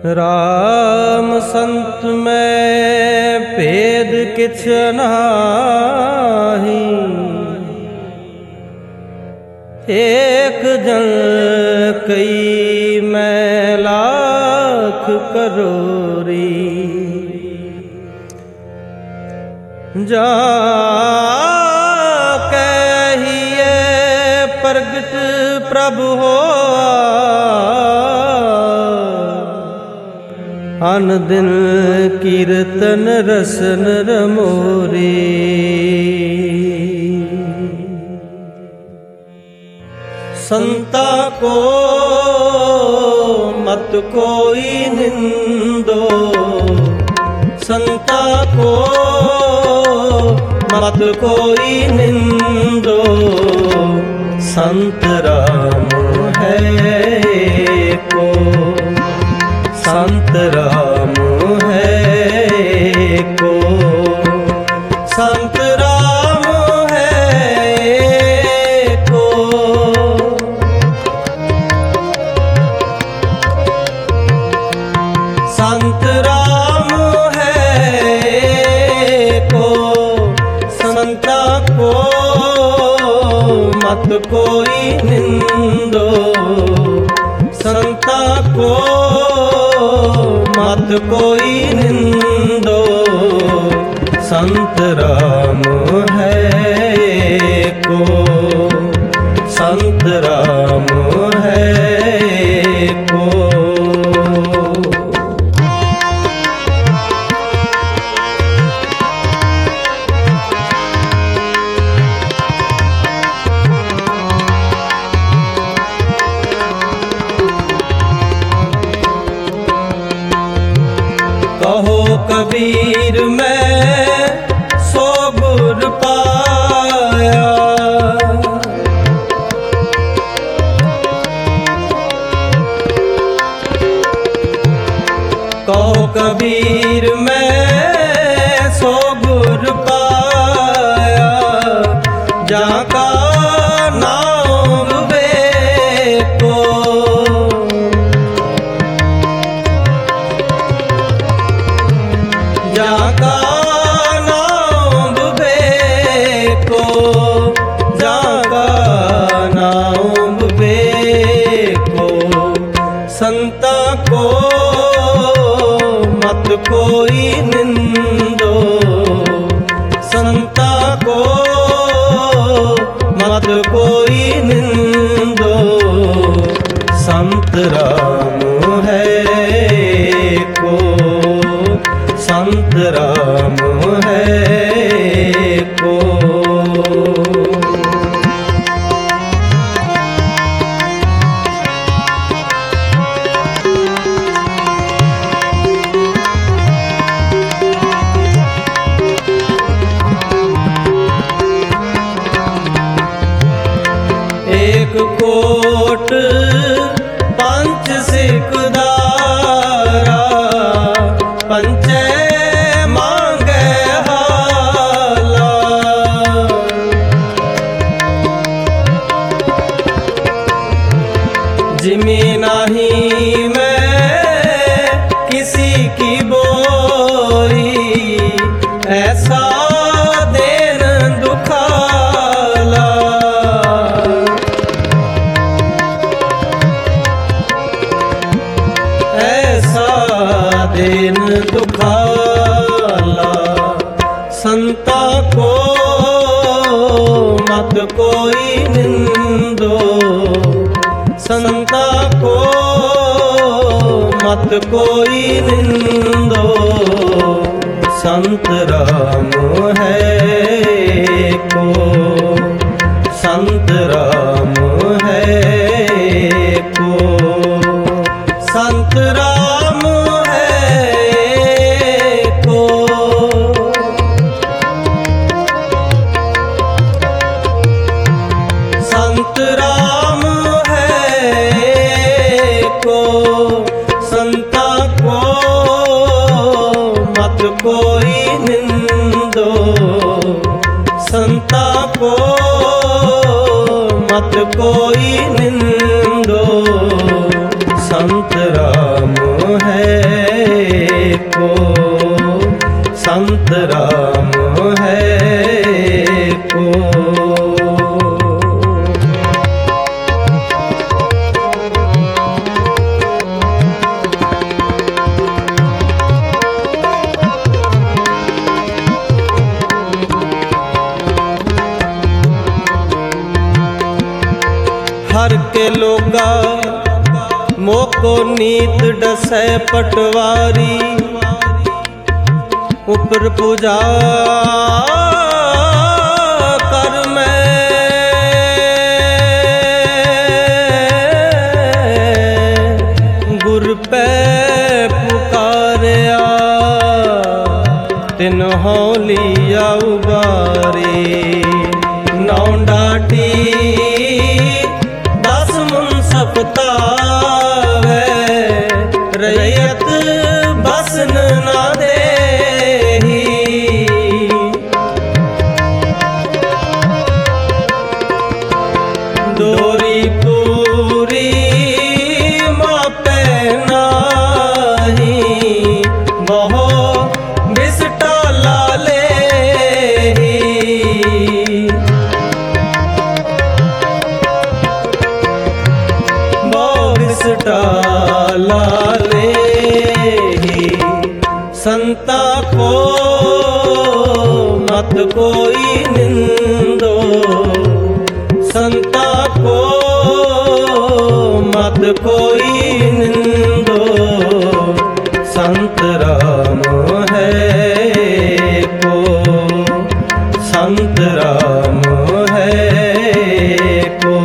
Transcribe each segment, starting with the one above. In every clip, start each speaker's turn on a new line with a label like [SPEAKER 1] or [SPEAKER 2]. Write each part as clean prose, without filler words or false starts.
[SPEAKER 1] राम संत में भेद किछ नाही, एक जन कई मैं लाख करोरी। जा कहिए प्रगट प्रभु हो, अन दिन कीर्तन रसन रमोरी। संता को मत कोई निंदो, संता को मत कोई निंदो। संत राम है को, संत राम है को, संत राम है को। संत राम है को, संता को मत कोई निंदो, संता को मत कोई निंदो। संत राम है को, संत राम है को। कहो कबीर मैं सो गुर पाया, कहो कबीर मैं सो गुर पाया। जाका नाम बेको, जाका नाम बेको, जाका नाम बेको। संता को मत कोई निंदो, संता को मत कोई निंदो। संत राम है को, संत राम है को। एक कोट पंच सिकदारा, पंचे मांगे हाला। जिमी नहीं मैं किसी की बोई, ऐसा देन दुखाला। ऐसा दिन दुखाला। संता को मत कोई निंदो, संता को मत कोई निंदो। संत राम है को, संत राम है को। संत राम है को, संत राम है को। संता को मत कोई निंदो, संता को मत कोई निंदो। संत राम है मोको नीत डसै पटवारी, उपर पूजा कर मैं गुर पै पुकारिया, तिन हों लिया उबारे। नौ डाटी 10 मुनसफ तावै, रैयत बसन ना देही। दोरी पूरी मापे नाही, बहु बिसटा लाले। लाले संता को मत कोई निंदो, संता को मत कोई निंदो। संत राम है को, संत राम है को।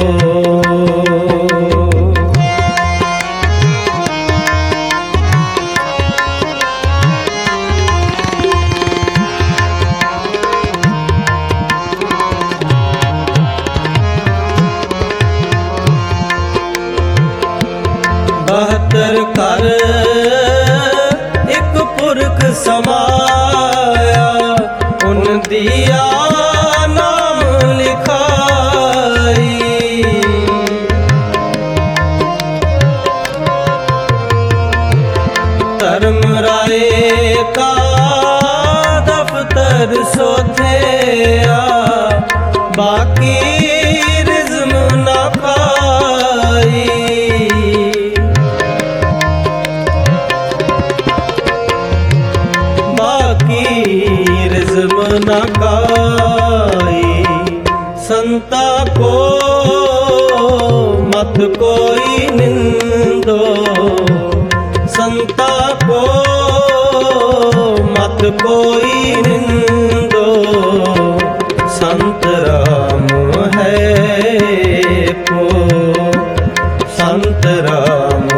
[SPEAKER 1] बहत्तर कर एक पुरख समाया, उन दिया नाम लिखाई। धर्म राय का दफ्तर सोथेया, बाकी रिज़्म ना खाई। रिज़्म न खाई। संता को मत कोई निंदो, संता को मत कोई निंदो। संत राम है को, संत राम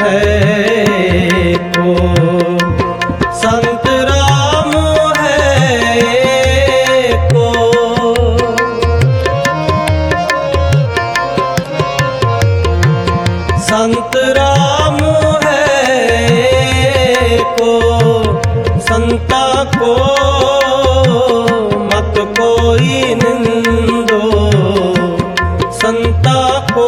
[SPEAKER 1] है को। संत राम संत राम है को, संता को मत कोई निंदो, संता को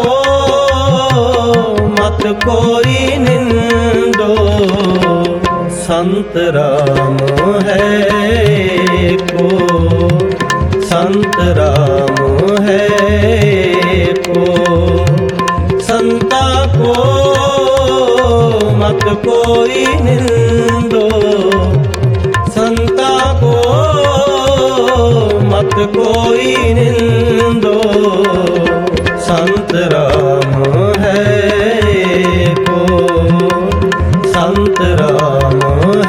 [SPEAKER 1] मत कोई निंदो। संत राम है को, संत राम है को। संता को मत कोई निंदो, संता को मत कोई निंदो। संत राम है को, संत राम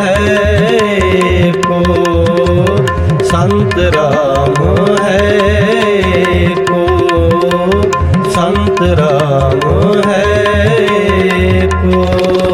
[SPEAKER 1] है को। संत राम है को, संत राम है को।